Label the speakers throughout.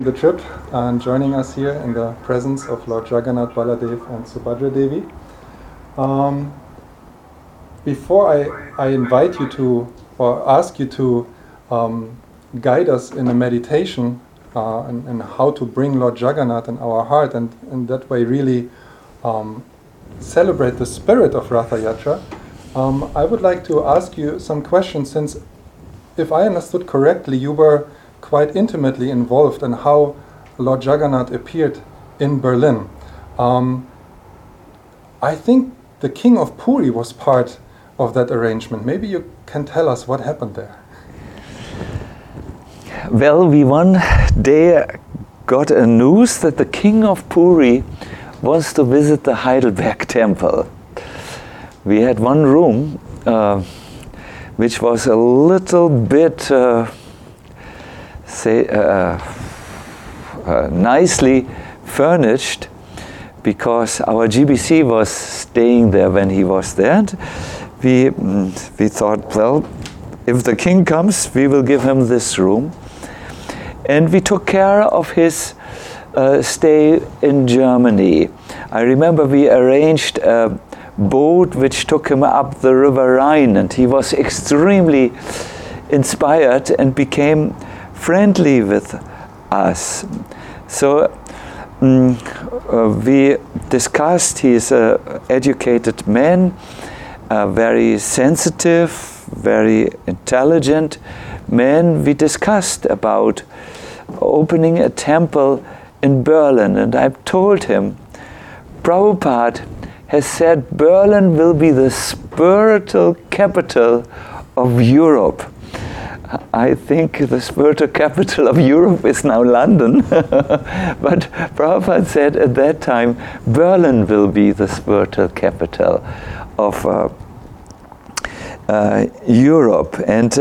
Speaker 1: the trip and joining us here in the presence of Lord Jagannath, Baladev and Subhadra Devi. Before I invite you to, or ask you to guide us in a meditation and how to bring Lord Jagannath in our heart and in that way really celebrate the spirit of Ratha Yatra, I would like to ask you some questions, since if I understood correctly, you were quite intimately involved in how Lord Jagannath appeared in Berlin. I think the King of Puri was part of that arrangement. Maybe you can tell us what happened there.
Speaker 2: Well, we one day got a news that the King of Puri wants to visit the Heidelberg temple. We had one room which was a little bit nicely furnished, because our GBC was staying there when he was there, and we thought, well, if the king comes, we will give him this room. And we took care of his stay in Germany. I remember we arranged a boat which took him up the River Rhine, and he was extremely inspired and became friendly with us. So we discussed, he is an educated man, very sensitive, very intelligent man. We discussed about opening a temple in Berlin, and I told him, Prabhupada has said Berlin will be the spiritual capital of Europe. I think the spiritual capital of Europe is now London, but Prabhupada said at that time Berlin will be the spiritual capital of Europe.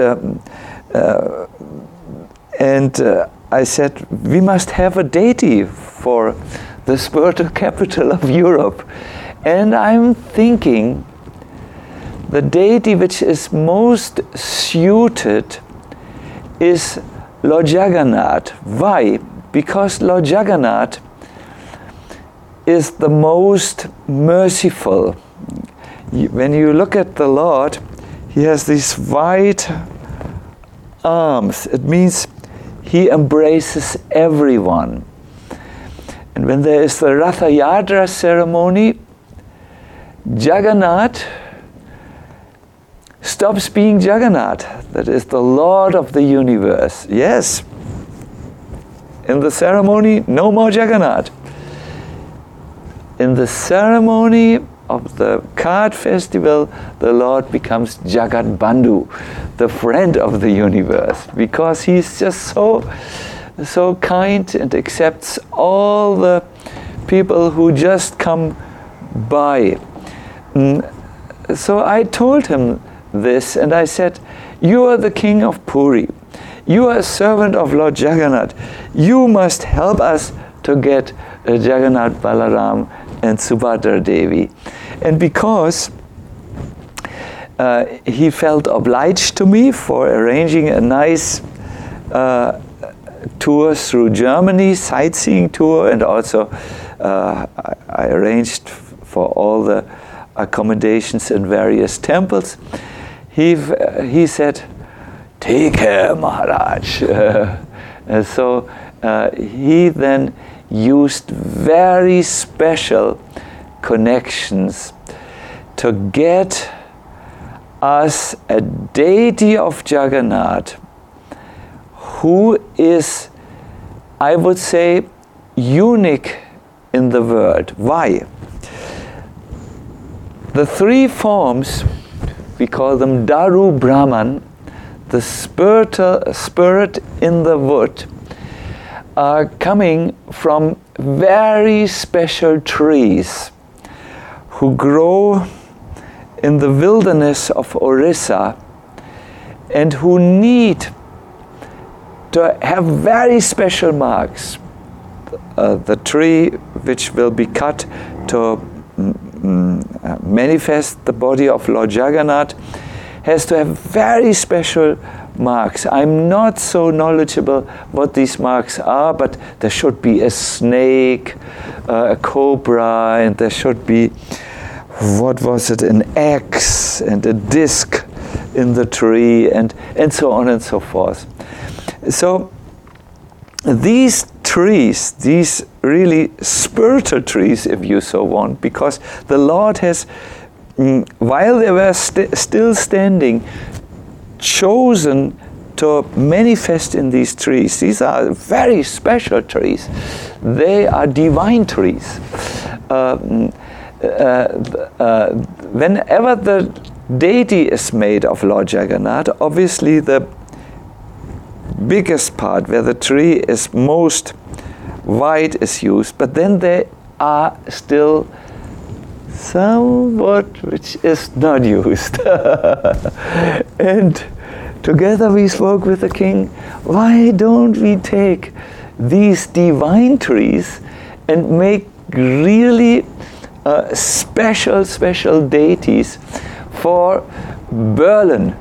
Speaker 2: And I said, we must have a deity for the spiritual capital of Europe. And I'm thinking the deity which is most suited is Lord Jagannath. Why? Because Lord Jagannath is the most merciful. When you look at the Lord, he has these wide arms. It means he embraces everyone. And when there is the Ratha Yatra ceremony, Jagannath stops being Jagannath, that is the Lord of the universe. Yes, in the ceremony, no more Jagannath. In the ceremony of the card festival, the Lord becomes Jagat Bandhu, the friend of the universe, because he's just so kind and accepts all the people who just come by. So I told him this, and I said, you are the King of Puri. You are a servant of Lord Jagannath. You must help us to get Jagannath Balaram and Subhadra Devi. And because he felt obliged to me for arranging a nice tour through Germany, sightseeing tour, and also I arranged for all the accommodations in various temples. He said, take care, Maharaj. So he then used very special connections to get us a deity of Jagannath who is, I would say, unique in the world. Why? The three forms, we call them Daru Brahman, the spirit in the wood, are coming from very special trees who grow in the wilderness of Orissa and who need to have very special marks. The tree which will be cut to manifest the body of Lord Jagannath has to have very special marks. I'm not so knowledgeable what these marks are, but there should be a snake, a cobra, and there should be, what was it, an axe and a disc in the tree, and so on and so forth. So these trees, these really spiritual trees, if you so want, because the Lord has, while they were still standing, chosen to manifest in these trees. These are very special trees. They are divine trees. Whenever the deity is made of Lord Jagannath, obviously the biggest part where the tree is most wide is used, but then there are still somewhat which is not used. And together we spoke with the king, why don't we take these divine trees and make really special deities for Berlin.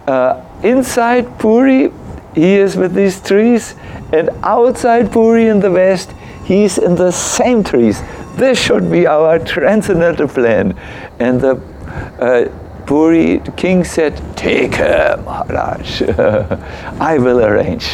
Speaker 2: Inside Puri, he is with these trees, and outside Puri in the west, he is in the same trees. This should be our transcendental plan. And the Puri king said, take her, Maharaj. I will arrange.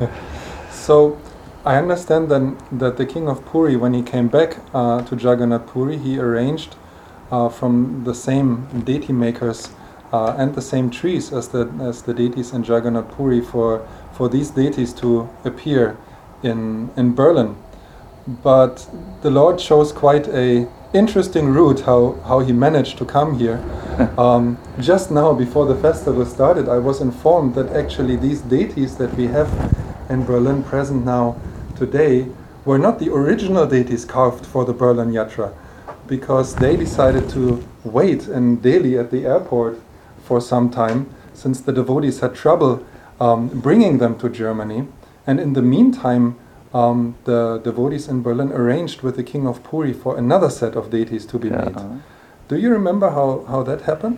Speaker 1: So I understand then that the king of Puri, when he came back to Jagannath Puri, he arranged from the same deity makers and the same trees as the deities in Jagannath Puri for these deities to appear in Berlin. But the Lord chose quite a interesting route how he managed to come here. Just now, before the festival started, I was informed that actually these deities that we have in Berlin present now today were not the original deities carved for the Berlin Yatra, because they decided to wait in Delhi at the airport for some time, since the devotees had trouble bringing them to Germany. And in the meantime, the devotees in Berlin arranged with the king of Puri for another set of deities to be made. Do you remember how that happened?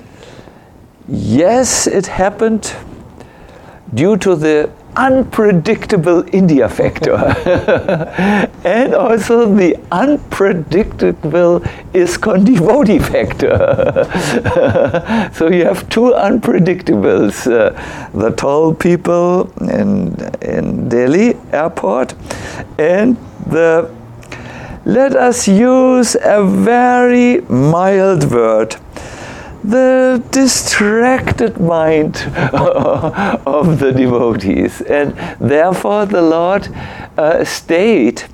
Speaker 2: Yes, it happened due to the unpredictable India factor and also the unpredictable ISKCON devotee factor. So you have two unpredictables, the tall people in Delhi airport and the, let us use a very mild word, the distracted mind of the devotees. And therefore the Lord stayed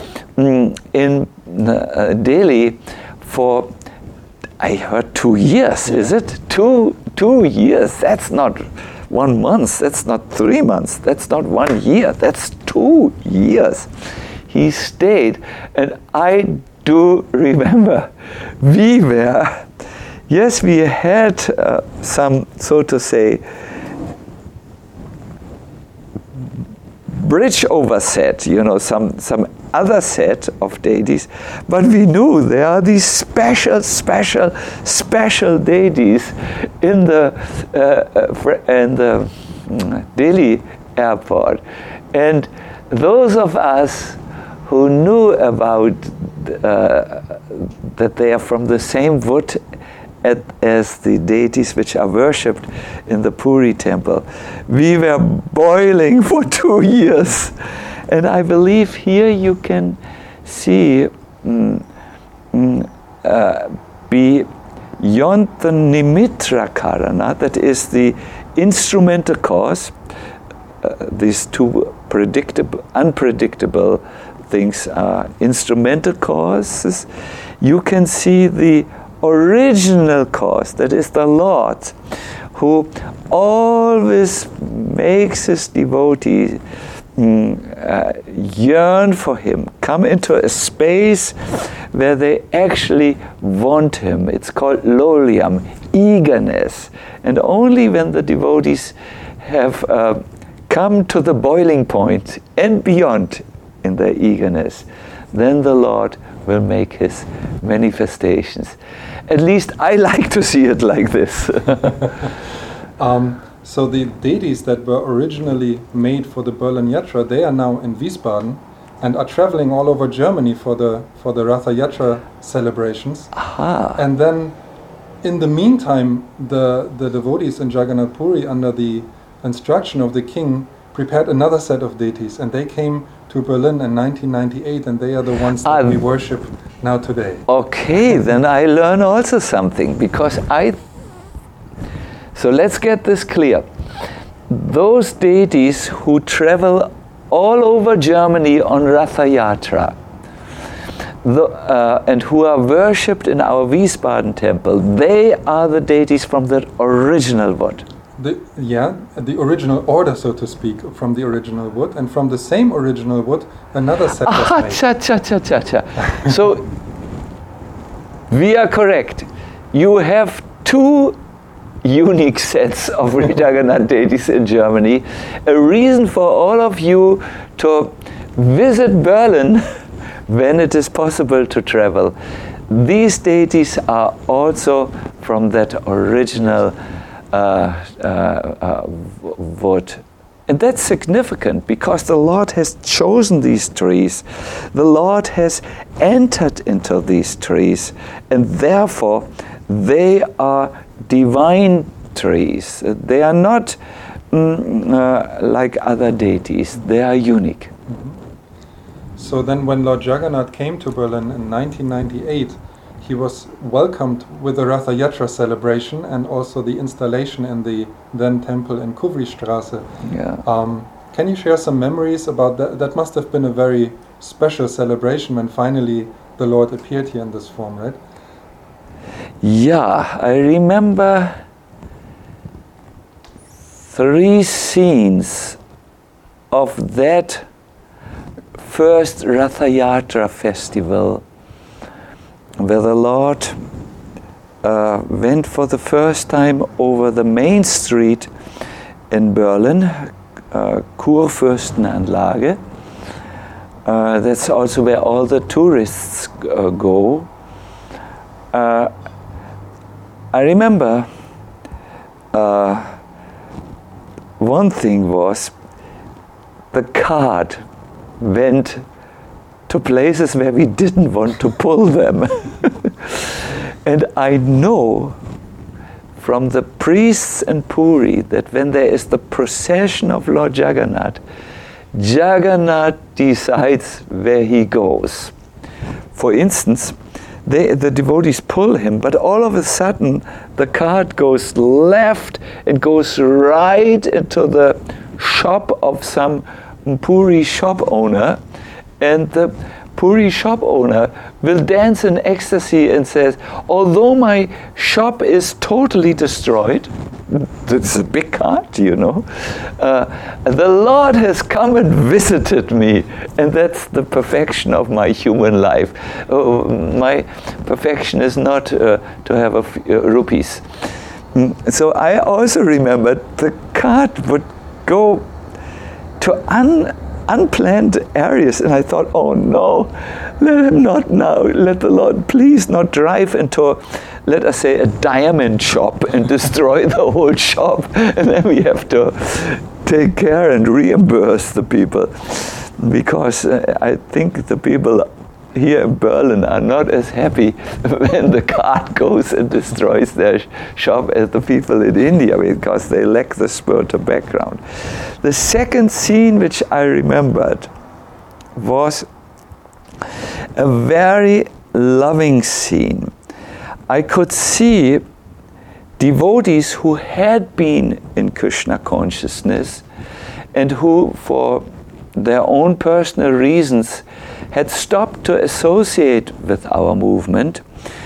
Speaker 2: in Delhi for, I heard, 2 years, is it? 2 years, that's not 1 month, that's not 3 months, that's not 1 year, that's 2 years. He stayed, and I do remember we had some, so to say, bridge over set, some other set of deities, but we knew there are these special deities in the Delhi airport, and those of us who knew about that they are from the same wood as the deities which are worshipped in the Puri temple, we were boiling for 2 years. And I believe here you can see beyond the Nimitra Karana, that is the instrumental cause, these two unpredictable things are instrumental causes. You can see the original cause, that is the Lord, who always makes his devotees yearn for him, come into a space where they actually want him. It's called loliam, eagerness. And only when the devotees have come to the boiling point and beyond in their eagerness, then the Lord will make his manifestations. At least I like to see it like this.
Speaker 1: So the deities that were originally made for the Berlin Yatra, they are now in Wiesbaden and are traveling all over Germany for the Ratha Yatra celebrations.
Speaker 2: Aha.
Speaker 1: And then, in the meantime, the devotees in Jagannath Puri, under the instruction of the king, prepared another set of deities, and they came to Berlin in 1998, and they are the ones that we worship now today.
Speaker 2: Okay, then I learn also something, because so let's get this clear. Those deities who travel all over Germany on Ratha Yatra, and who are worshipped in our Wiesbaden temple, they are the deities from the original wood.
Speaker 1: The original order, so to speak, from the original wood, and from the same original wood, another set was made.
Speaker 2: So, we are correct. You have two unique sets of Jagannath deities in Germany. A reason for all of you to visit Berlin when it is possible to travel. These deities are also from that original wood. And that's significant because the Lord has chosen these trees. The Lord has entered into these trees, and therefore they are divine trees. They are not like other deities. They are unique.
Speaker 1: So then when Lord Jagannath came to Berlin in 1998, he was welcomed with the Ratha Yatra celebration and also the installation in the then temple in Kuvristrasse.
Speaker 2: Yeah.
Speaker 1: Can you share some memories about that? That must have been a very special celebration when finally the Lord appeared here in this form, right?
Speaker 2: Yeah, I remember 3 scenes of that first Ratha Yatra festival, where the Lord went for the first time over the main street in Berlin, Kurfürstenanlage. That's also where all the tourists go. I remember one thing was the cart went to places where we didn't want to pull them. And I know from the priests in Puri that when there is the procession of Lord Jagannath, Jagannath decides where he goes. For instance, the devotees pull him, but all of a sudden the cart goes left and goes right into the shop of some Puri shop owner, and the Puri shop owner will dance in ecstasy and says, although my shop is totally destroyed, it's a big cart, you know, the Lord has come and visited me, and that's the perfection of my human life. My perfection is not to have rupees. So I also remembered the cart would go to unplanned areas, and I thought, oh no, let him not now, let the Lord please not drive into, let us say, a diamond shop and destroy the whole shop, and then we have to take care and reimburse the people, because I think the people here in Berlin are not as happy when the cart goes and destroys their shop as the people in India, because they lack the spiritual background. The second scene which I remembered was a very loving scene. I could see devotees who had been in Krishna consciousness and who, for their own personal reasons, had stopped to associate with our movement.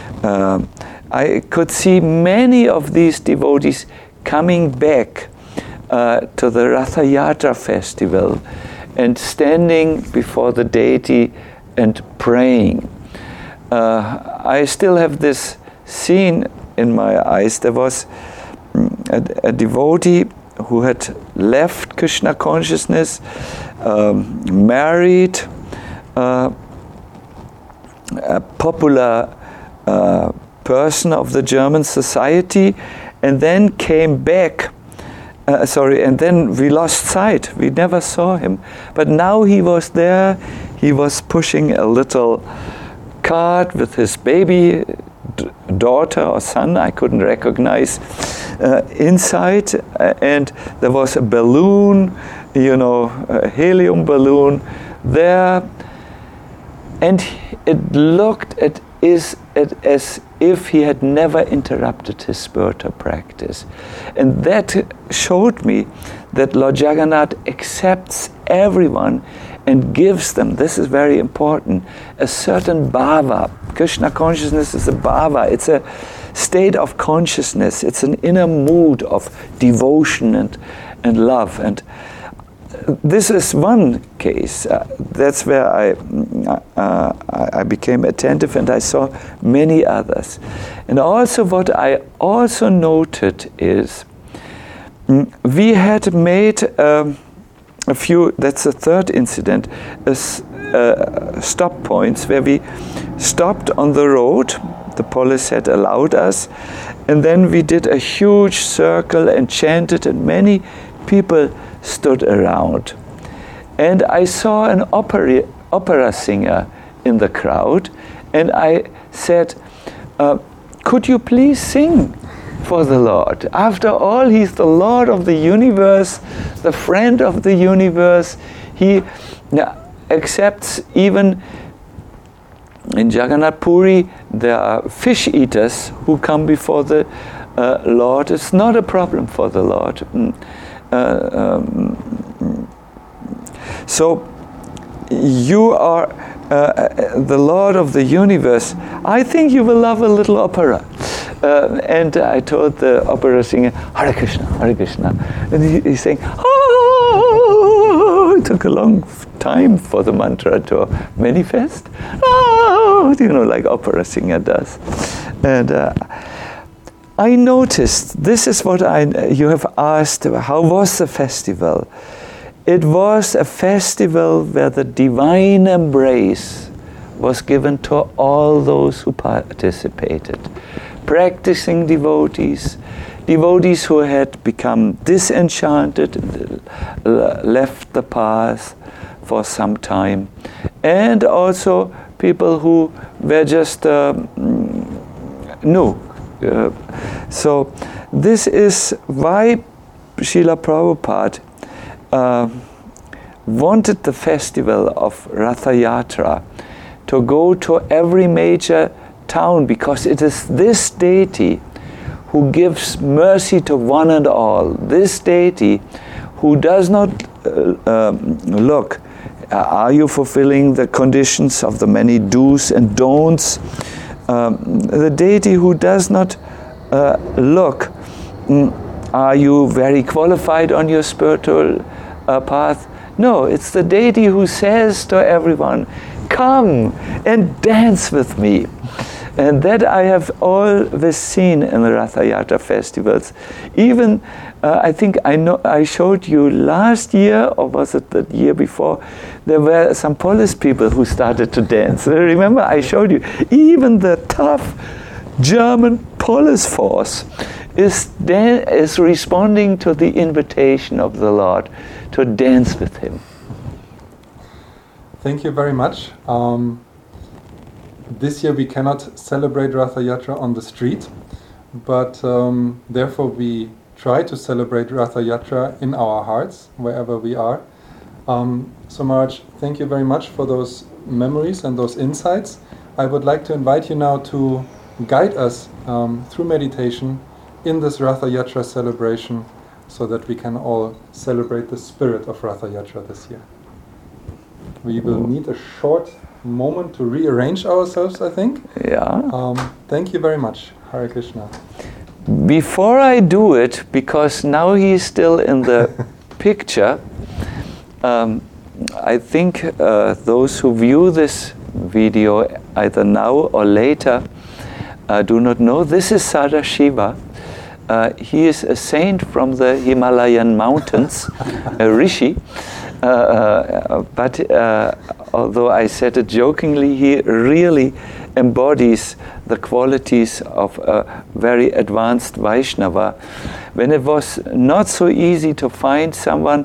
Speaker 2: I could see many of these devotees coming back to the Ratha Yatra festival and standing before the deity and praying. I still have this scene in my eyes. There was a devotee who had left Krishna consciousness, married a popular person of the German society, and then came back and then we lost sight. We never saw him. But now he was there. He was pushing a little cart with his baby daughter or son, I couldn't recognize, inside. And there was a balloon, a helium balloon there. And it looked as if he had never interrupted his spiritual practice. And that showed me that Lord Jagannath accepts everyone and gives them, this is very important, a certain bhava. Krishna consciousness is a bhava. It's a state of consciousness. It's an inner mood of devotion and love. And this is one case. That's where I became attentive, and I saw many others. And also what I also noted is we had made a few, that's the third incident, stop points where we stopped on the road. The police had allowed us, and then we did a huge circle and chanted, and many people stood around. And I saw an opera singer in the crowd, and I said, could you please sing for the Lord? After all, He's the Lord of the universe, the friend of the universe. He accepts, even in Jagannath Puri, there are fish eaters who come before the Lord. It's not a problem for the Lord. So you are the Lord of the universe. I think you will love a little opera. And I told the opera singer, Hare Krishna, Hare Krishna. And he's saying, oh, it took a long time for the mantra to manifest. Oh, like opera singer does. And I noticed, this is what you have asked, how was the festival? It was a festival where the divine embrace was given to all those who participated. Practicing devotees who had become disenchanted, left the path for some time, and also people who were just new. So this is why Srila Prabhupada wanted the festival of Ratha Yatra to go to every major town, because it is this deity who gives mercy to one and all. This deity who does not look, are you fulfilling the conditions of the many do's and don'ts? The deity who does not look, are you very qualified on your spiritual path? No, it's the deity who says to everyone, come and dance with me. And that I have always seen in the Ratha Yatra festivals. Even, I think I showed you last year, or was it the year before, there were some police people who started to dance. Remember, I showed you, even the tough German police force is responding to the invitation of the Lord to dance with Him.
Speaker 1: Thank you very much. This year we cannot celebrate Ratha Yatra on the street, but therefore we try to celebrate Ratha Yatra in our hearts, wherever we are. So Maharaj, thank you very much for those memories and those insights. I would like to invite you now to guide us through meditation in this Ratha Yatra celebration, so that we can all celebrate the spirit of Ratha Yatra this year. We will need a short moment to rearrange ourselves, I think.
Speaker 2: Yeah.
Speaker 1: Thank you very much. Hare Krishna.
Speaker 2: Before I do it, because now he's still in the picture, I think those who view this video either now or later do not know. This is Sadashiva. He is a saint from the Himalayan mountains, a rishi, but although I said it jokingly, he really embodies the qualities of a very advanced Vaishnava. When it was not so easy to find someone,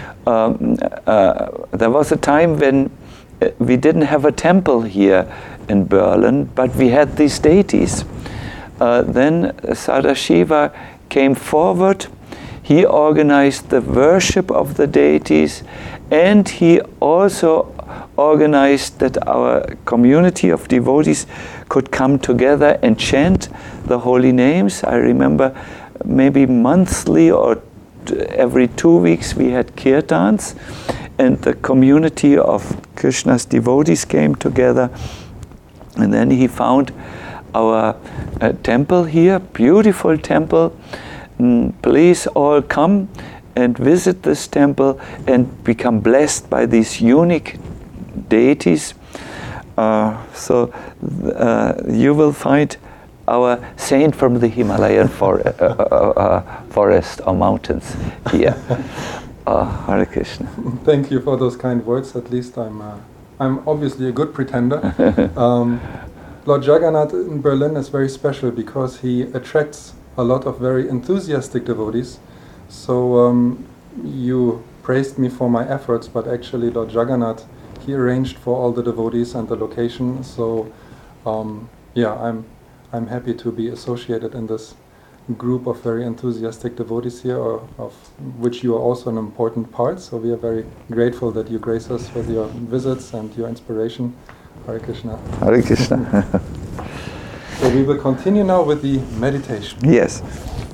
Speaker 2: there was a time when we didn't have a temple here in Berlin, but we had these deities. Then Sadashiva came forward. He organized the worship of the deities, and he also organized that our community of devotees could come together and chant the holy names. I remember maybe monthly or every 2 weeks we had kirtans, and the community of Krishna's devotees came together. And then he found our temple here, beautiful temple. Please all come and visit this temple and become blessed by these unique deities. So you will find our saint from the Himalayan forest or mountains here. Hare Krishna.
Speaker 1: Thank you for those kind words. At least I'm obviously a good pretender. Lord Jagannath in Berlin is very special because he attracts a lot of very enthusiastic devotees. So you praised me for my efforts, but actually Lord Jagannath, he arranged for all the devotees and the location. So yeah, I'm happy to be associated in this group of very enthusiastic devotees here, of which you are also an important part. So we are very grateful that you grace us with your visits and your inspiration. Hare Krishna.
Speaker 2: Hare Krishna.
Speaker 1: So we will continue now with the meditation.
Speaker 2: Yes.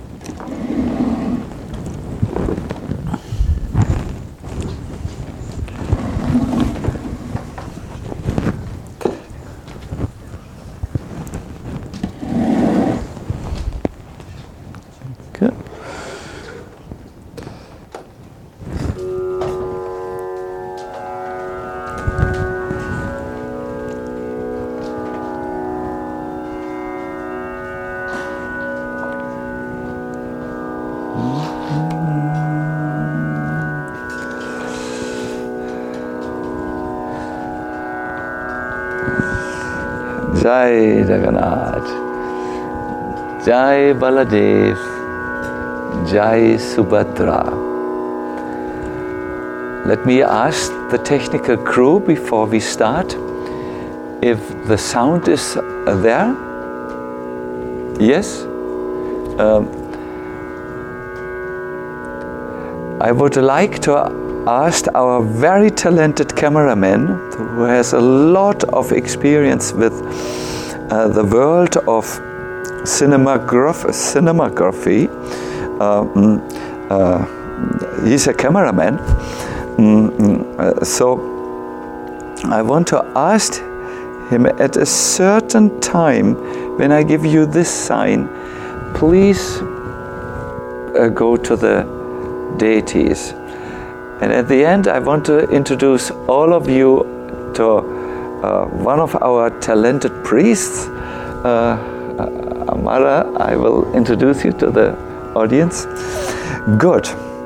Speaker 2: Good. Jai Jagannath, Jai Baladev, Jai Subhadra. Let me ask the technical crew before we start if the sound is there. Yes? I would like to ask our very talented cameraman, who has a lot of experience with the world of cinematography. He's a cameraman. So I want to ask him at a certain time, when I give you this sign, please go to the deities. And at the end, I want to introduce all of you to one of our talented priests. Amara, I will introduce you to the audience. Good.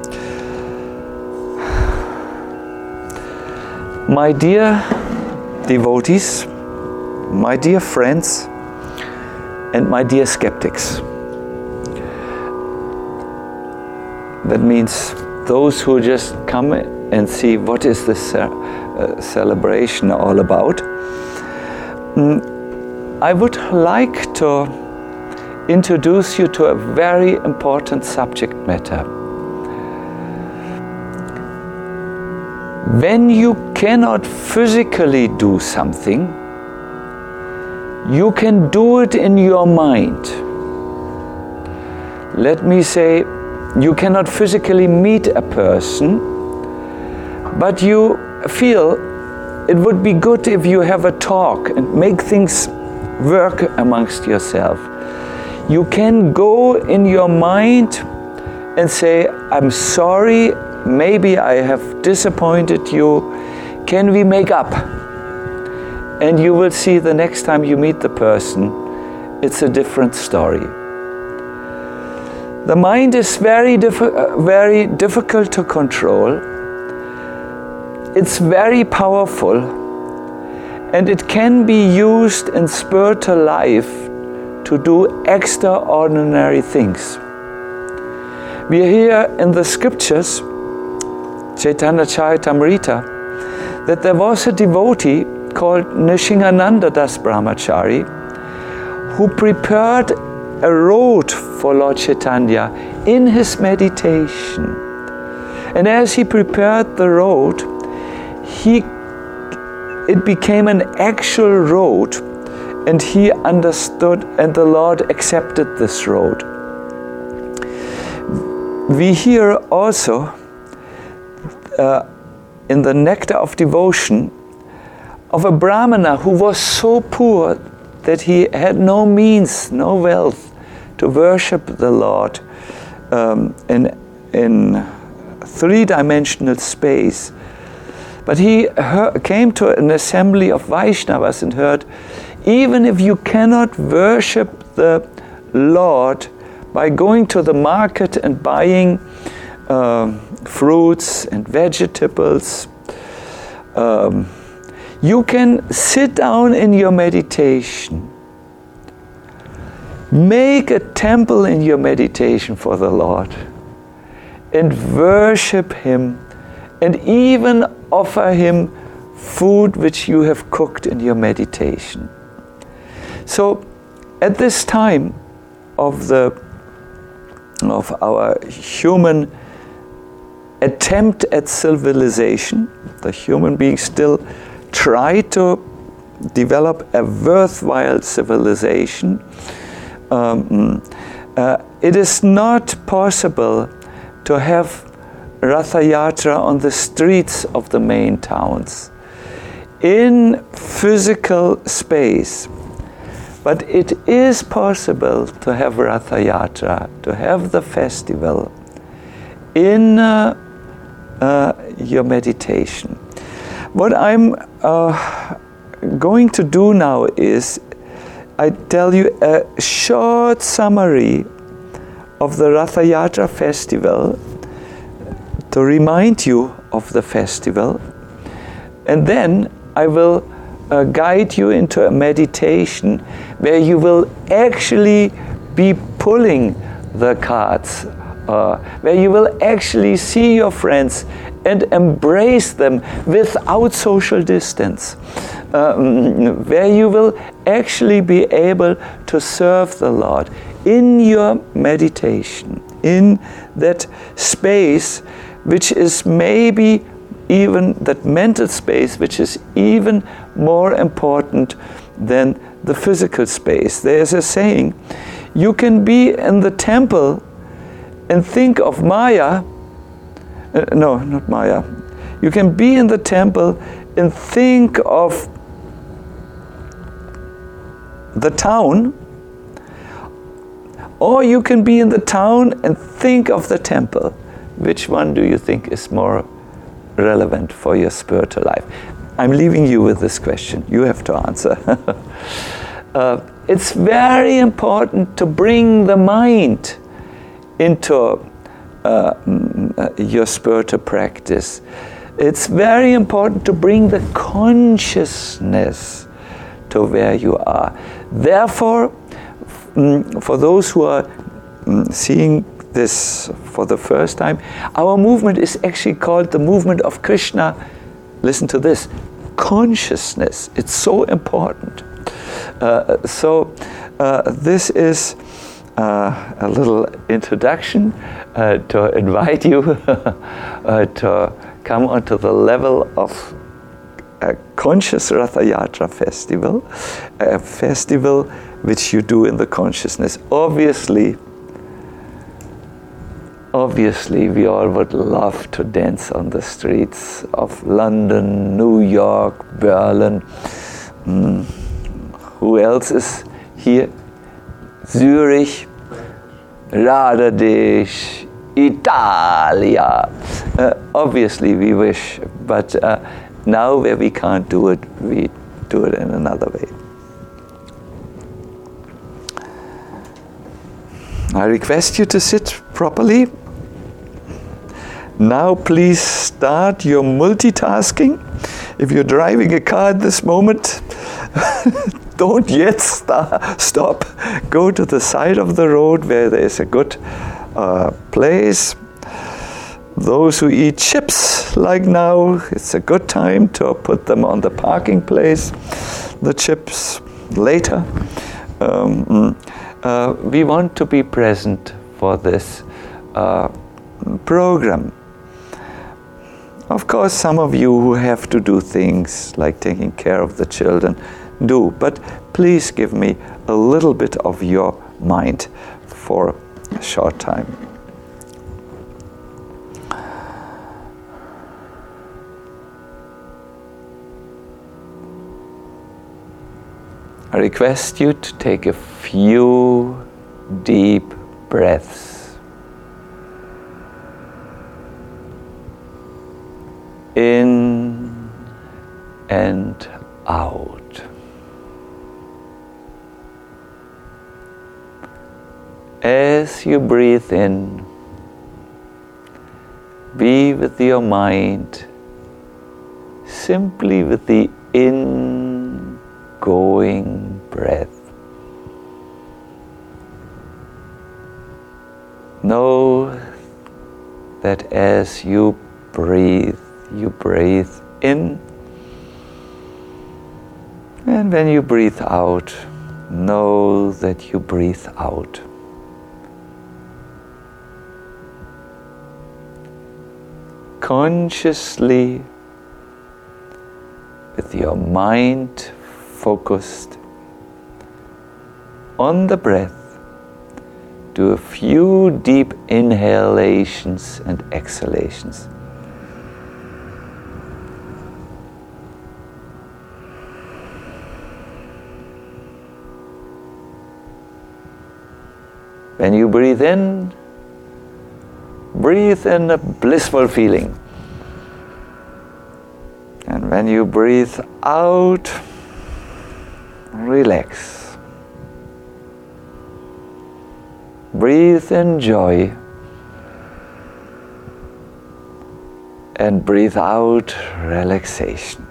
Speaker 2: My dear devotees, my dear friends, and my dear skeptics. That means those who just come and see what is this celebration all about. I would like to introduce you to a very important subject matter. When you cannot physically do something, you can do it in your mind. Let me say, you cannot physically meet a person, but you feel it would be good if you have a talk and make things work amongst yourself. You can go in your mind and say, I'm sorry, maybe I have disappointed you, can we make up? And you will see the next time you meet the person, it's a different story. The mind is very difficult to control, it's very powerful, and it can be used in spiritual life to do extraordinary things. We hear in the scriptures, Chaitanya Charitamrita, that there was a devotee called Nrsingananda Das Brahmachari who prepared a road for Lord Chaitanya in his meditation. And as he prepared the road, it became an actual road, and he understood, and the Lord accepted this road. We hear also in the Nectar of Devotion of a Brahmana who was so poor that he had no means, no wealth to worship the Lord in three-dimensional space. But he came to an assembly of Vaishnavas and heard, even if you cannot worship the Lord by going to the market and buying fruits and vegetables, you can sit down in your meditation. Make a temple in your meditation for the Lord and worship Him, and even offer Him food which you have cooked in your meditation. So at this time of our human attempt at civilization, the human beings still try to develop a worthwhile civilization. It is not possible to have Ratha Yatra on the streets of the main towns in physical space. But it is possible to have Ratha Yatra, to have the festival in your meditation. What I'm going to do now is I tell you a short summary of the Ratha Yatra festival to remind you of the festival, and then I will guide you into a meditation where you will actually be pulling the carts, where you will actually see your friends and embrace them without social distance, where you will actually be able to serve the Lord in your meditation, in that space which is maybe even that mental space which is even more important than the physical space. There's a saying, you can be in the temple and think of Maya. No, not Maya. You can be in the temple and think of the town, or you can be in the town and think of the temple. Which one do you think is more relevant for your spiritual life? I'm leaving you with this question. You have to answer. It's very important to bring the mind into your spiritual practice. It's very important to bring the consciousness to where you are. Therefore, for those who are seeing this for the first time, our movement is actually called the movement of Krishna. Listen to this, consciousness. It's so important. This is a little introduction to invite you to come onto the level of a conscious Ratha Yatra festival, a festival which you do in the consciousness. Obviously, we all would love to dance on the streets of London, New York, Berlin. Who else is here? Zurich, Radhadesh, Italia. Obviously, we wish, but now where we can't do it, we do it in another way. I request you to sit properly. Now please start your multitasking. If you're driving a car at this moment, don't yet stop. Go to the side of the road where there's a good place. Those who eat chips like now, it's a good time to put them on the parking place. The chips later. We want to be present for this program. Of course, some of you who have to do things like taking care of the children do, but please give me a little bit of your mind for a short time. I request you to take a few deep breaths in and out. As you breathe in, be with your mind simply with the in-going breath. Know that as you breathe in, and when you breathe out, know that you breathe out. Consciously, with your mind focused on the breath, do a few deep inhalations and exhalations. When you breathe in a blissful feeling. And when you breathe out, relax. Breathe in joy. And breathe out relaxation.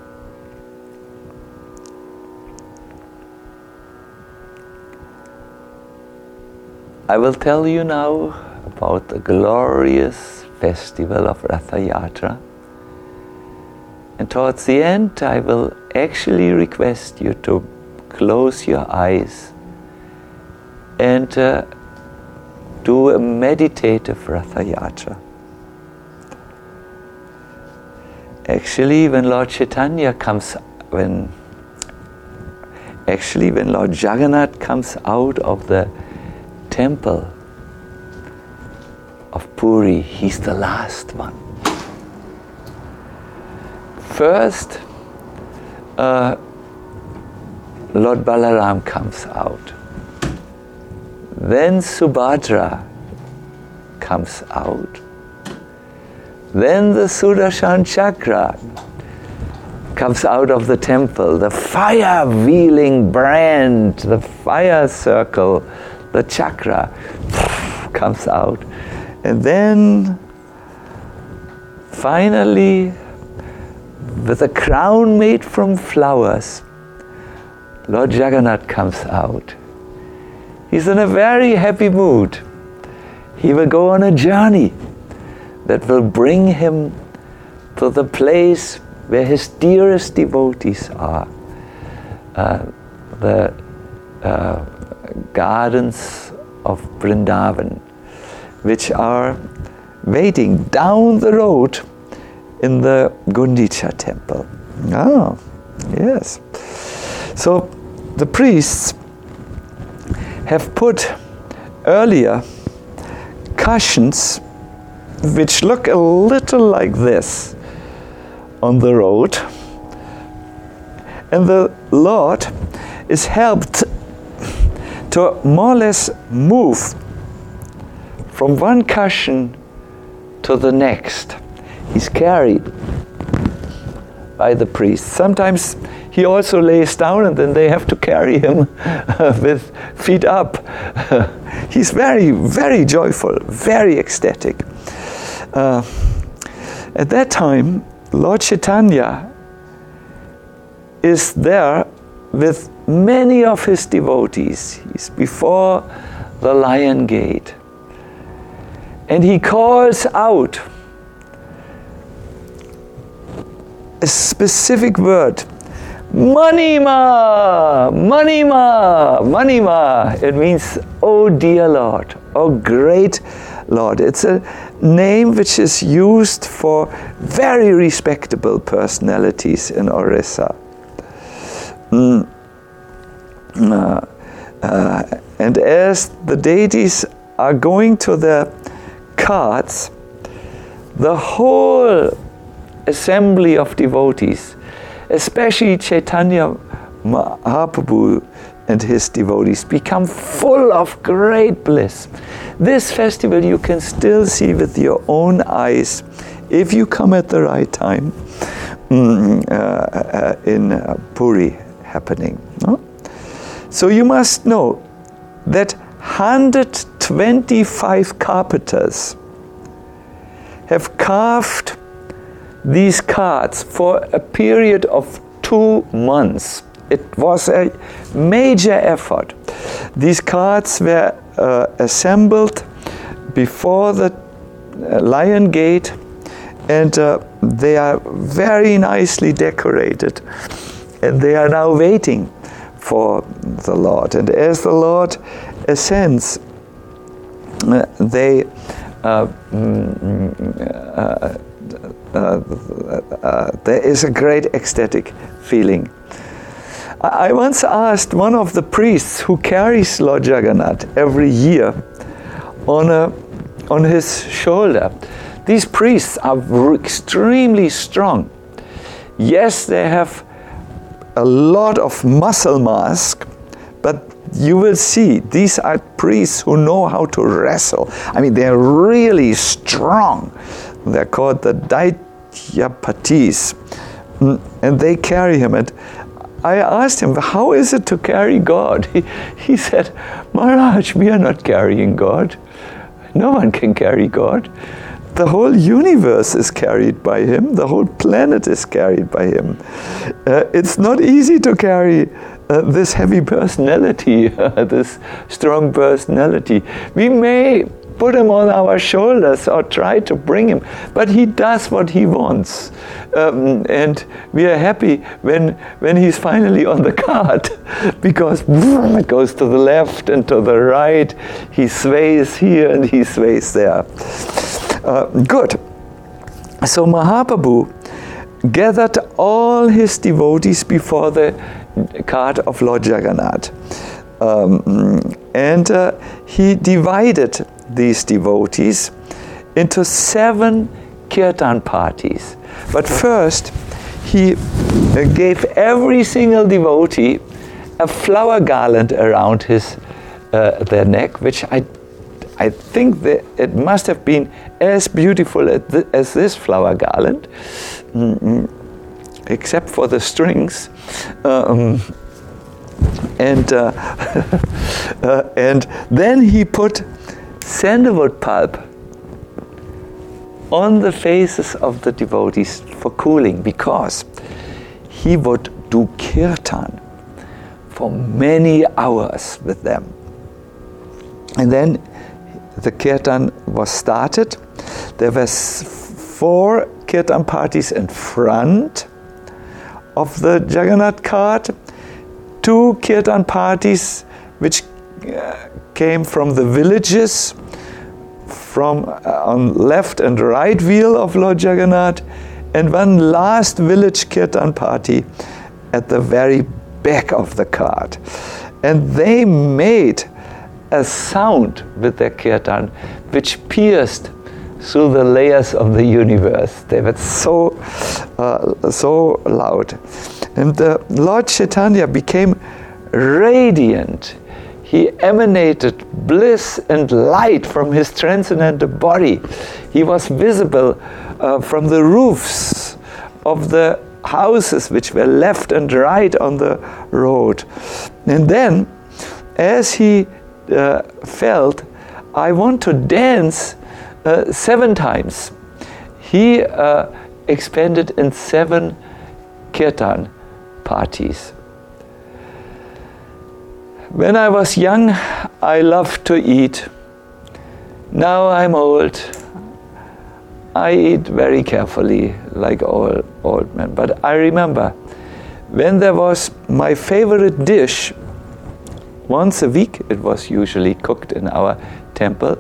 Speaker 2: I will tell you now about the glorious festival of Ratha Yatra. And towards the end, I will actually request you to close your eyes and do a meditative Ratha Yatra. Actually, when Lord Chaitanya when Lord Jagannath comes out of the temple of Puri, he's the last one. First, Lord Balaram comes out. Then Subhadra comes out. Then the Sudarshan Chakra comes out of the temple. The fire-wheeling brand, the fire circle, the chakra comes out. And then, finally, with a crown made from flowers, Lord Jagannath comes out. He's in a very happy mood. He will go on a journey that will bring him to the place where his dearest devotees are. The gardens of Vrindavan, which are waiting down the road in the Gundicha temple. Ah, yes. So the priests have put earlier cushions which look a little like this on the road, and the Lord is helped to more or less move from one cushion to the next. He's carried by the priest. Sometimes he also lays down and then they have to carry him with feet up. He's very, very joyful, very ecstatic. At that time, Lord Chaitanya is there with many of his devotees. He's before the Lion Gate. And he calls out a specific word, Manima, Manima, Manima. It means, oh dear Lord, oh great Lord. It's a name which is used for very respectable personalities in Orissa. And as the deities are going to their carts, the whole assembly of devotees, especially Chaitanya Mahaprabhu and his devotees, become full of great bliss. This festival you can still see with your own eyes if you come at the right time in Puri happening. No? So you must know that 125 carpenters have carved these carts for a period of 2 months. It was a major effort. These carts were assembled before the Lion Gate, and they are very nicely decorated, and they are now waiting for the Lord. And as the Lord ascends, there is a great ecstatic feeling. I once asked one of the priests who carries Lord Jagannath every year on his shoulder. These priests are extremely strong. Yes, they have a lot of muscle mass, but you will see these are priests who know how to wrestle. I mean, they're really strong. They're called the Daityapatis, and they carry him. And I asked him, how is it to carry God? He said, Maharaj, we are not carrying God. No one can carry God. The whole universe is carried by him. The whole planet is carried by him. It's not easy to carry this heavy personality, this strong personality. We may put him on our shoulders or try to bring him, but he does what he wants. And we are happy when he's finally on the cart, because it goes to the left and to the right. He sways here and he sways there. Good. So Mahaprabhu gathered all his devotees before the cart of Lord Jagannath. And he divided these devotees into 7 kirtan parties. But first, he gave every single devotee a flower garland around their neck, which I think that it must have been as beautiful as this flower garland, except for the strings. And then he put sandalwood pulp on the faces of the devotees for cooling, because he would do kirtan for many hours with them. And then the kirtan was started. There were 4 kirtan parties in front of the Jagannath cart, 2 kirtan parties which came from the villages, from on left and right wheel of Lord Jagannath, and 1 last village kirtan party at the very back of the cart. And they made a sound with their kirtan which pierced through the layers of the universe. They were so loud. And Lord Chaitanya became radiant. He emanated bliss and light from his transcendental body. He was visible from the roofs of the houses which were left and right on the road. And then, as he felt, I want to dance 7 times he expanded in 7 kirtan parties. When I was young, I loved to eat. Now I'm old. I eat very carefully, like all old men. But I remember when there was my favorite dish, once a week it was usually cooked in our temple,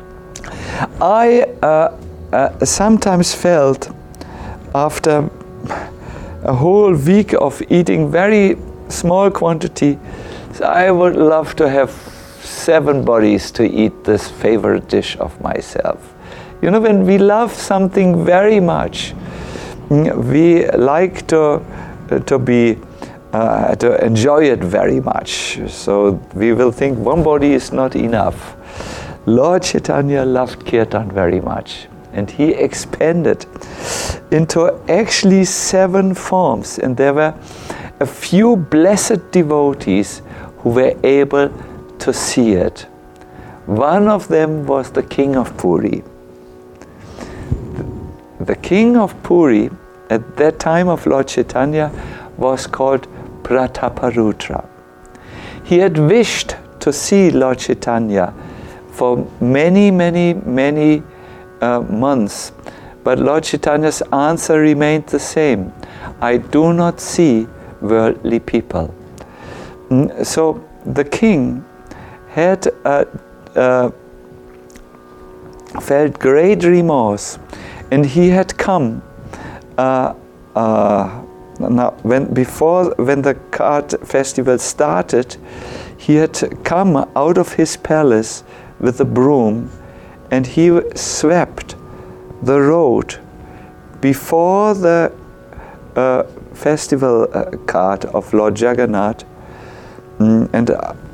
Speaker 2: I sometimes felt after a whole week of eating very small quantity, so I would love to have 7 bodies to eat this favorite dish of myself. You know, when we love something very much, we like to enjoy it very much. So we will think 1 body is not enough. Lord Chaitanya loved Kirtan very much, and he expanded into actually 7 forms, and there were a few blessed devotees who were able to see it. One of them was the king of Puri. The king of Puri at that time of Lord Chaitanya was called Prataparudra. He had wished to see Lord Chaitanya for many months, but Lord Chaitanya's answer remained the same: I do not see worldly people. So the king had felt great remorse, and he had come when the cart festival started. He had come out of his palace with a broom, and he swept the road before the festival cart of Lord Jagannath, and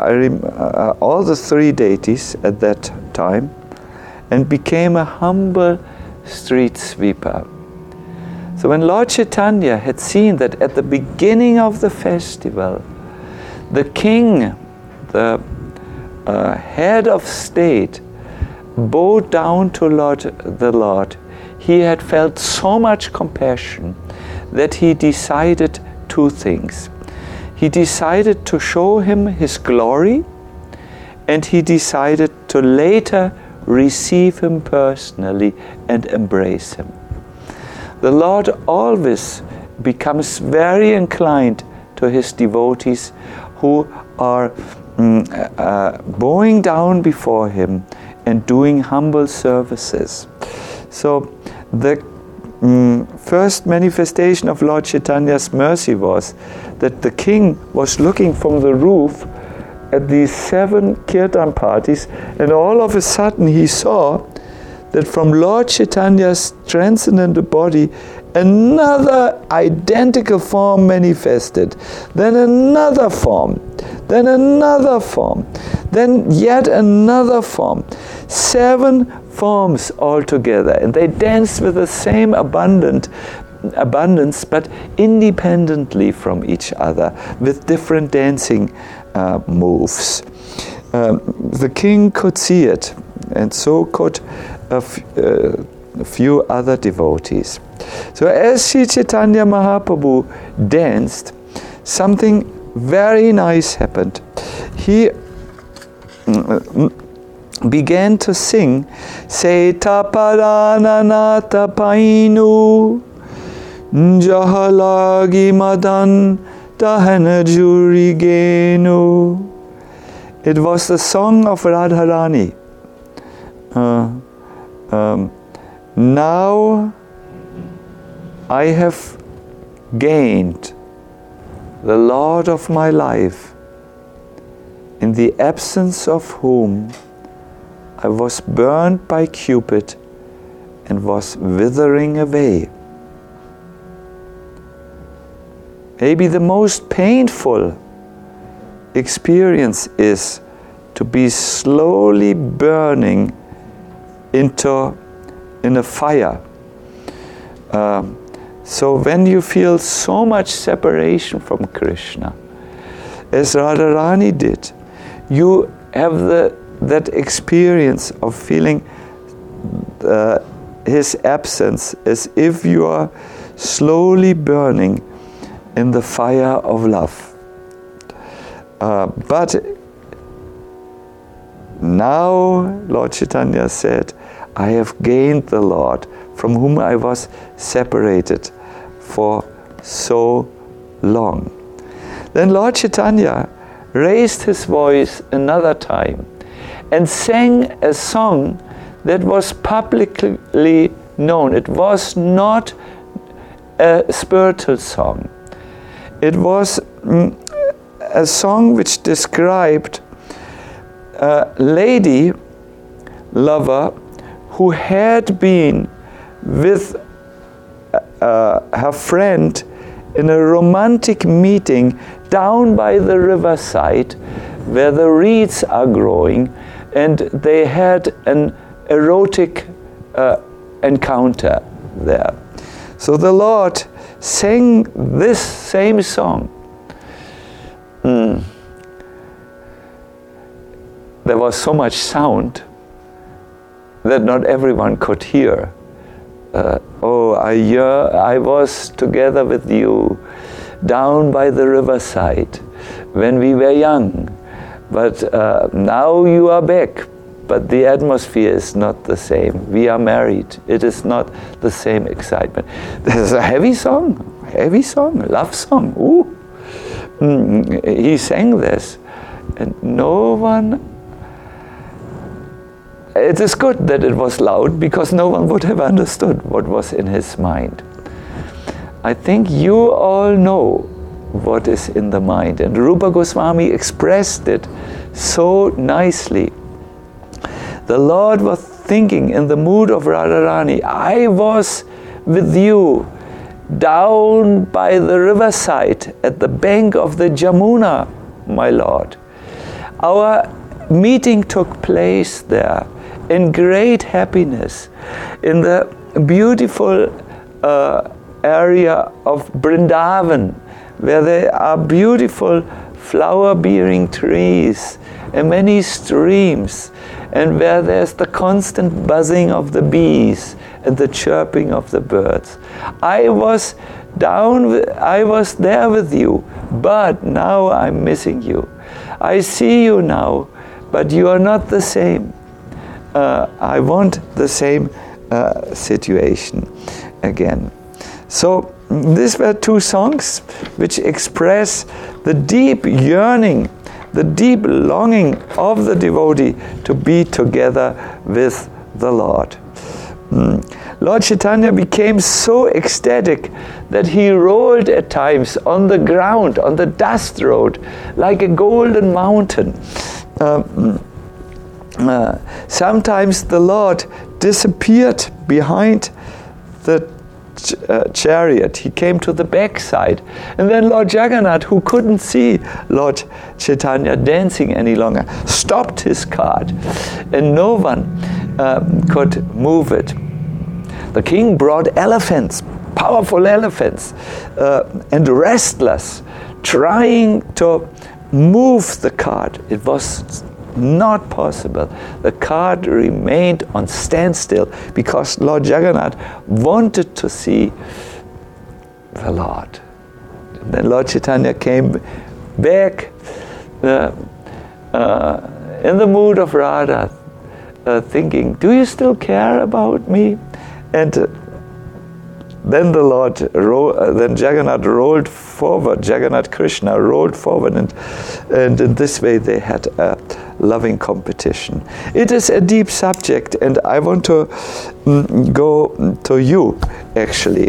Speaker 2: all the 3 deities at that time, and became a humble street sweeper. So when Lord Chaitanya had seen that at the beginning of the festival, the king, the head of state, bowed down to the Lord, he had felt so much compassion that he decided 2 things. He decided to show him his glory, and he decided to later receive him personally and embrace him. The Lord always becomes very inclined to his devotees who are bowing down before him and doing humble services. So the first manifestation of Lord Chaitanya's mercy was that the king was looking from the roof at these 7 kirtan parties, and all of a sudden he saw that from Lord Chaitanya's transcendental body another identical form manifested, then another form, then another form, then yet another form. 7 forms altogether, and they danced with the same abundance, but independently from each other, with different dancing moves. The king could see it, and so could a few other devotees. So as Sri Chaitanya Mahaprabhu danced, something very nice happened. He began to sing, Seta Parana Tapainu Jahalagi Madan Tahana Juri Genu. It was the song of Radharani. Now I have gained the Lord of my life, in the absence of whom I was burned by Cupid and was withering away. Maybe the most painful experience is to be slowly burning in a fire. So when you feel so much separation from Krishna, as Radharani did, you have that experience of feeling his absence as if you are slowly burning in the fire of love. But now, Lord Chaitanya said, I have gained the Lord from whom I was separated for so long. Then Lord Chaitanya raised his voice another time and sang a song that was publicly known. It was not a spiritual song. It was a song which described a lady lover who had been with her friend in a romantic meeting down by the riverside where the reeds are growing, and they had an erotic encounter there. So the Lord sang this same song. There was so much sound that not everyone could hear. I was together with you down by the riverside when we were young, but now you are back, but the atmosphere is not the same. We are married. It is not the same excitement. This is a heavy song, love song. Ooh. He sang this, and no one. It is good that it was loud, because no one would have understood what was in his mind. I think you all know what is in the mind, and Rupa Goswami expressed it so nicely. The Lord was thinking in the mood of Radharani, I was with you down by the riverside at the bank of the Jamuna, my Lord. Our meeting took place there in great happiness, in the beautiful area of Vrindavan, where there are beautiful flower-bearing trees and many streams, and where there's the constant buzzing of the bees and the chirping of the birds. I was there with you, but now I'm missing you. I see you now, but you are not the same. I want the same situation again. So these were two songs which express the deep yearning, the deep longing of the devotee to be together with the Lord. Lord Chaitanya became so ecstatic that he rolled at times on the ground, on the dust road, like a golden mountain. Sometimes the Lord disappeared behind the chariot. He came to the backside, and then Lord Jagannath, who couldn't see Lord Chaitanya dancing any longer, stopped his cart, and no one could move it. The king brought elephants, powerful elephants, and restless, trying to move the cart. It was not possible. The cart remained on standstill because Lord Jagannath wanted to see the Lord. And then Lord Chaitanya came back in the mood of Radha, thinking, do you still care about me? And then then Jagannath rolled forward, Jagannath Krishna rolled forward, and in this way they had a loving competition. It is a deep subject, and I want to go to you, actually.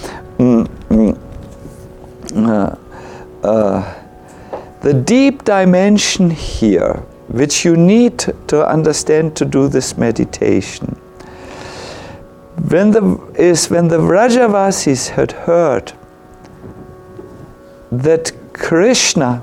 Speaker 2: The deep dimension here, which you need to understand to do this meditation, when the Vrajavasis had heard that Krishna,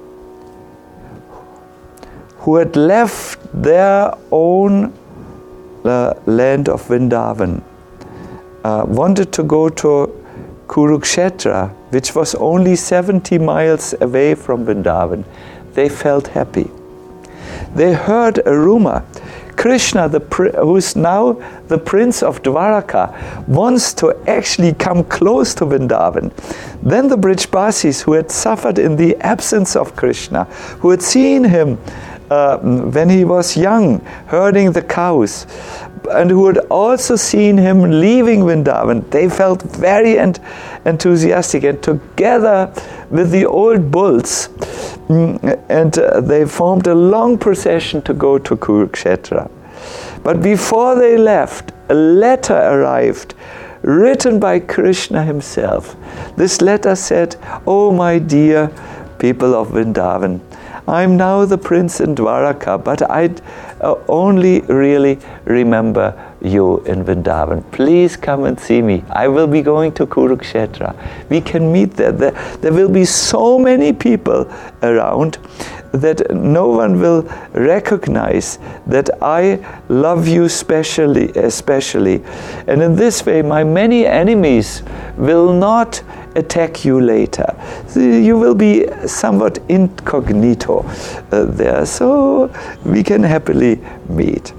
Speaker 2: who had left their own land of Vrindavan, wanted to go to Kurukshetra, which was only 70 miles away from Vrindavan, they felt happy. They heard a rumor. Krishna, who's now the Prince of Dwaraka, wants to actually come close to Vrindavan, then the Brijbasis, who had suffered in the absence of Krishna, who had seen him when he was young, herding the cows, and who had also seen him leaving Vrindavan, they felt very enthusiastic, and together with the old bulls, and they formed a long procession to go to Kurukshetra. But before they left, a letter arrived written by Krishna himself. This letter said, "Oh my dear people of Vrindavan, I'm now the prince in Dwaraka, but I only really remember you in Vrindavan. Please come and see me. I will be going to Kurukshetra. We can meet there. There will be so many people around that no one will recognize that I love you especially. And in this way, my many enemies will not attack you later. So you will be somewhat incognito there, so we can happily meet."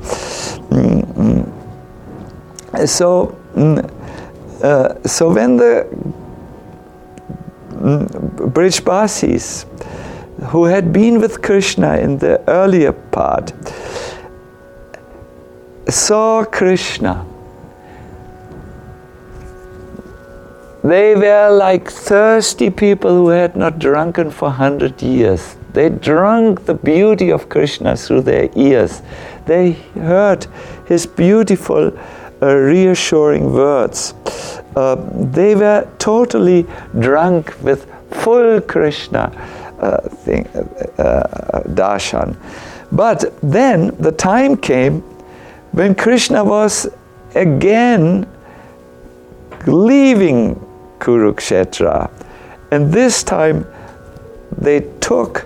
Speaker 2: So when the Brijbasis, who had been with Krishna in the earlier part, saw Krishna, they were like thirsty people who had not drunken for 100 years. They drank the beauty of Krishna through their ears. They heard his beautiful, reassuring words. They were totally drunk with full Krishna darshan. But then the time came when Krishna was again leaving Kurukshetra, and this time they took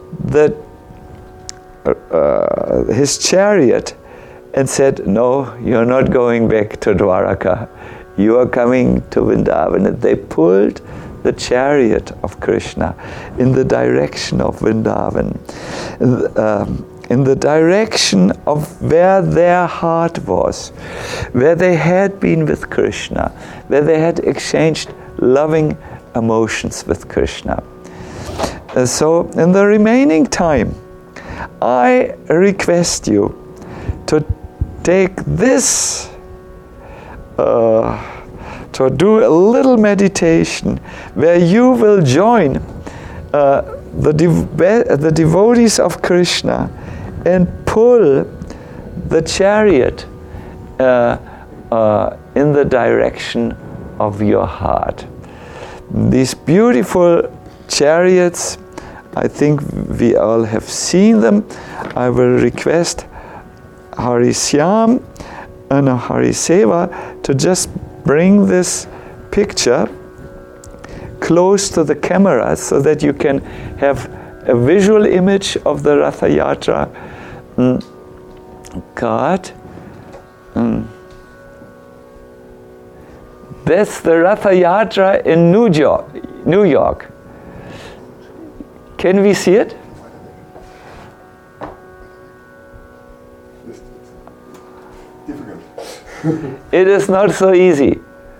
Speaker 2: his chariot and said, "No, you're not going back to Dwaraka. You are coming to Vrindavan." And they pulled the chariot of Krishna in the direction of Vrindavan, in the direction of where their heart was, where they had been with Krishna, where they had exchanged loving emotions with Krishna. So in the remaining time, I request you to take this, to do a little meditation where you will join the devotees of Krishna and pull the chariot in the direction of your heart. These beautiful chariots, I think we all have seen them. I will request Harisyam and Hariseva to just bring this picture close to the camera so that you can have a visual image of the Ratha Yatra card. That's the Ratha Yatra in New York. Can we see it?
Speaker 1: Difficult.
Speaker 2: It is not so easy.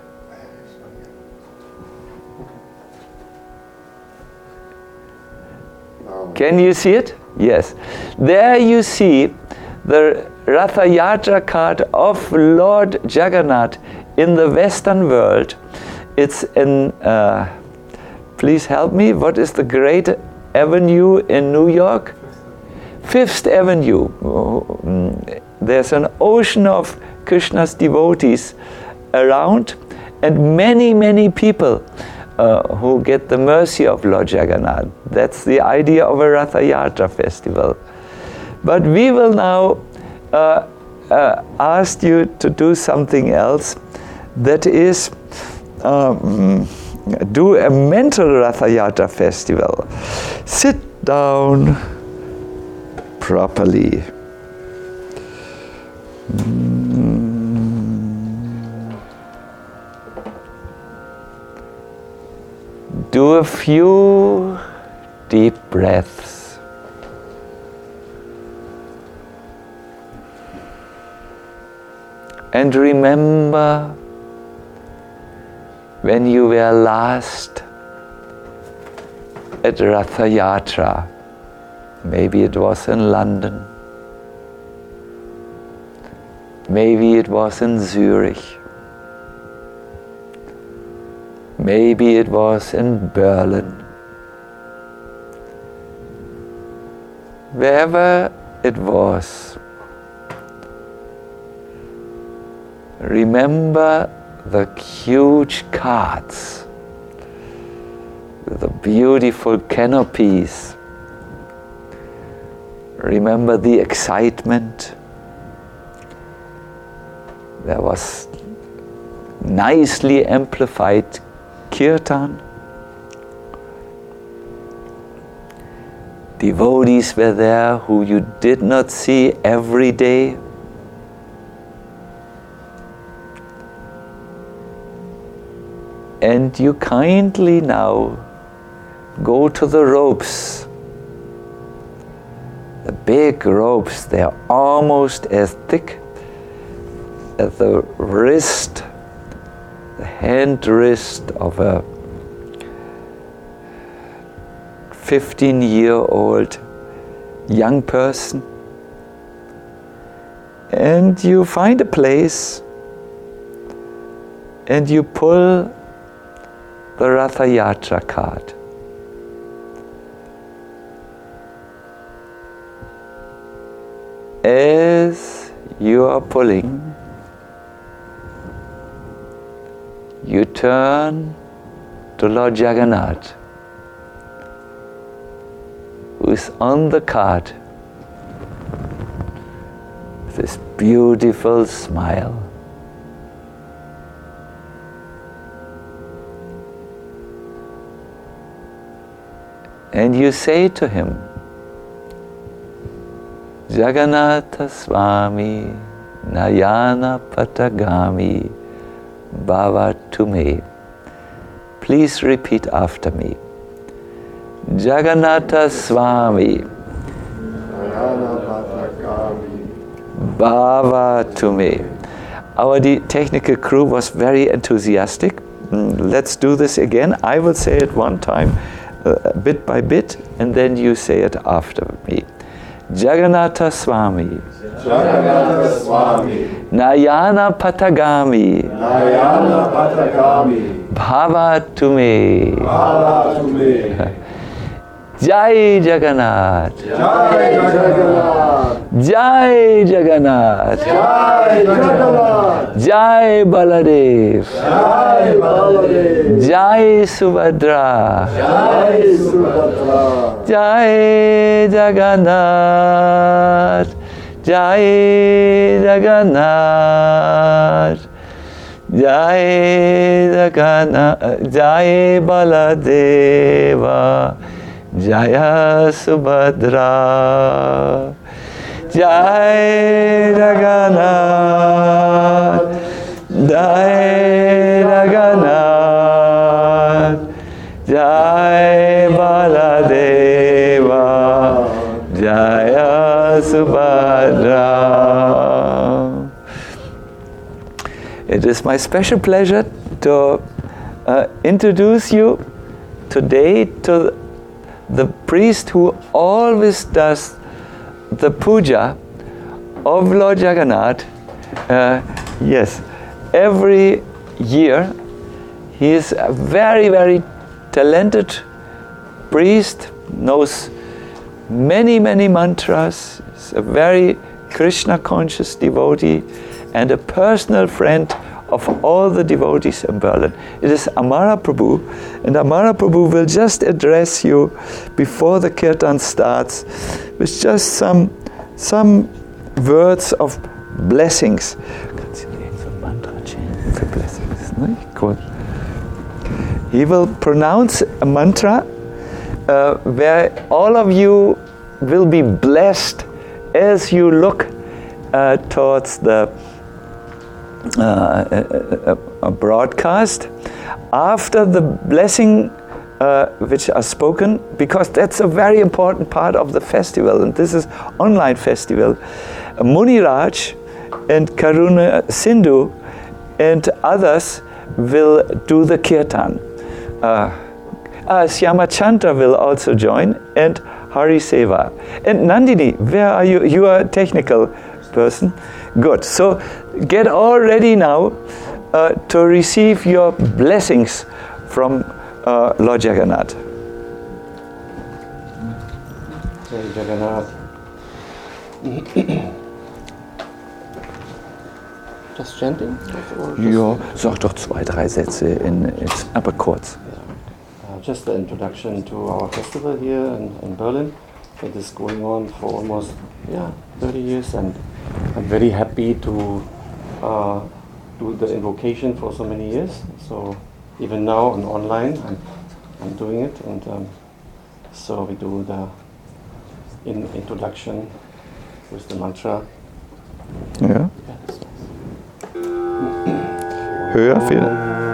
Speaker 2: Can you see it? Yes. There you see the Ratha Yatra card of Lord Jagannath in the Western world. It's in, please help me, what is the great avenue in New York? Fifth Avenue. There's an ocean of Krishna's devotees around, and many, many people who get the mercy of Lord Jagannath. That's the idea of a Ratha Yatra festival. But we will now ask you to do something else, that is do a mental Ratha Yatra festival. Sit down properly. Do a few deep breaths. And remember when you were last at Ratha Yatra. Maybe it was in London. Maybe it was in Zurich. Maybe it was in Berlin. Wherever it was, remember the huge carts with the beautiful canopies. Remember the excitement. There was nicely amplified kirtan. Devotees were there who you did not see every day. And you kindly now go to the ropes. The big ropes, they are almost as thick as the wrist, the hand wrist of a 15-year-old young person. And you find a place and you pull the Ratha Yatra cart. As you are pulling, you turn to Lord Jagannath, who is on the cart with this beautiful smile. And you say to him, Jagannatha Swami Nayana Patagami Bhavatu me. Please repeat after me. Jagannatha Swami Nayana Patagami Bhavatu me. Our technical crew was very enthusiastic. Let's do this again. I will say it one time, bit by bit, and then you say it after me. Jagannatha Swami
Speaker 3: Jagannatha Swami
Speaker 2: Nayana Patagami
Speaker 3: Nayana Patagami
Speaker 2: Bhavatu me.
Speaker 3: Bhavatu me.
Speaker 2: Jai Jagannath.
Speaker 3: Jai Jagannath.
Speaker 2: Jai Jagannath.
Speaker 3: Jai Jagannath.
Speaker 2: Jai Baladev.
Speaker 3: Jai Baladev.
Speaker 2: Jai Subhadra.
Speaker 3: Jai Subhadra.
Speaker 2: Jai Jagannath. Jai Jagannath. Jai Jagannath. Jai Baladeva. Jaya Subhadra. Jai Jagannath. Jai Jagannath. Jai Baladeva. Jaya Subhadra. It is my special pleasure to introduce you today to the priest who always does the puja of Lord Jagannath. Yes, every year he is a very, very talented priest, knows many, many mantras, is a very Krishna conscious devotee and a personal friend of all the devotees in Berlin. It is Amara Prabhu, and Amara Prabhu will just address you before the kirtan starts with just some words of blessings. He will pronounce a mantra where all of you will be blessed as you look towards the a broadcast after the blessing which are spoken, because that's a very important part of the festival, and this is online festival. Muniraj and Karuna Sindhu and others will do the kirtan. Syamachandra will also join, and Hari Seva. And Nandini, where are you? You are a technical person. Good. So get all ready now to receive your blessings from Lord Jagannath.
Speaker 4: Jai Jagannath. Just chanting? Or just
Speaker 2: Ja, sag doch 2-3 Sätze aber kurz.
Speaker 4: just the introduction to our festival here in Berlin. It is going on for almost 30 years, and I'm very happy to do the invocation for so many years. So even now on online, I'm doing it, and so we do the introduction with the mantra.
Speaker 2: Ja. Höher, viel.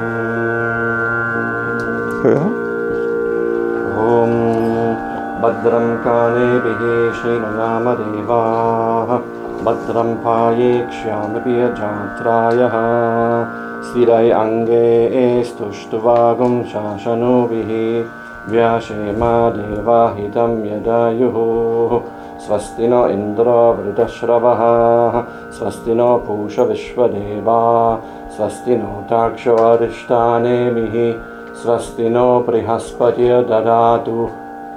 Speaker 2: Höher.
Speaker 4: Om Badram Kane Bihe Shinayama Deva Badram Paye Kshyamabhiya Jatrayaha Sirai Ange Estushtvagum Shashanobihi Vyashema Deva Hitam Yadayuhu Swastino Indra Vridashravaha Swastino Pusha Vishvadeva Swastino Taksha Arishtane Mihi Swastino Brihaspatya Dadatu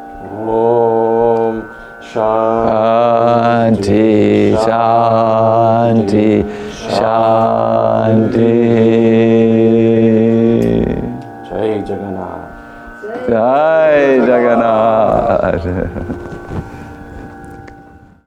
Speaker 4: Om Shanti
Speaker 2: Shanti, Shanti, Shanti.